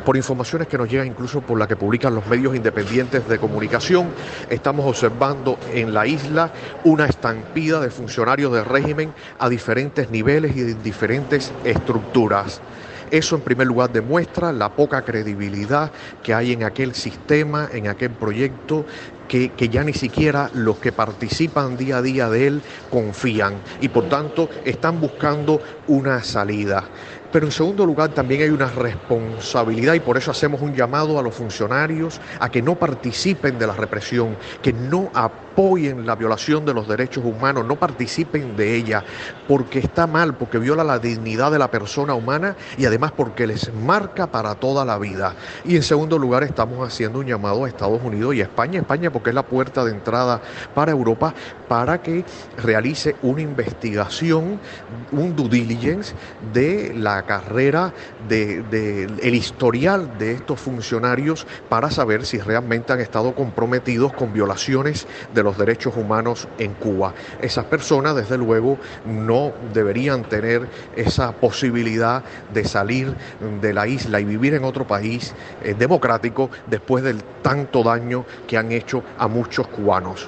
por informaciones que nos llegan incluso por la que publican los medios independientes de comunicación, estamos observando en la isla una estampida de funcionarios del régimen a diferentes niveles y en diferentes estructuras. Eso en primer lugar demuestra la poca credibilidad que hay en aquel sistema, en aquel proyecto, que ya ni siquiera los que participan día a día de él confían y por tanto están buscando una salida. Pero en segundo lugar también hay una responsabilidad y por eso hacemos un llamado a los funcionarios a que no participen de la represión, que no apoyen la violación de los derechos humanos, no participen de ella, porque está mal, porque viola la dignidad de la persona humana y además porque les marca para toda la vida. Y en segundo lugar estamos haciendo un llamado a Estados Unidos y a España, porque es la puerta de entrada para Europa, para que realice una investigación, un due diligence de la carrera, el historial de estos funcionarios para saber si realmente han estado comprometidos con violaciones de los derechos humanos en Cuba. Esas personas, desde luego, no deberían tener esa posibilidad de salir de la isla y vivir en otro país democrático después del tanto daño que han hecho a muchos cubanos.